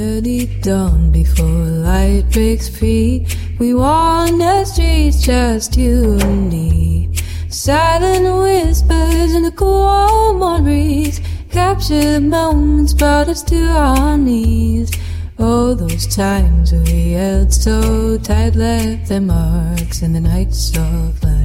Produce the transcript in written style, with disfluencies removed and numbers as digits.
early dawn before light breaks free. We wander streets, just you and me. Silent whispers in the cool morning breeze. Captured moments brought us to our knees. Oh, those times we held so tight, left their marks in the nights of light.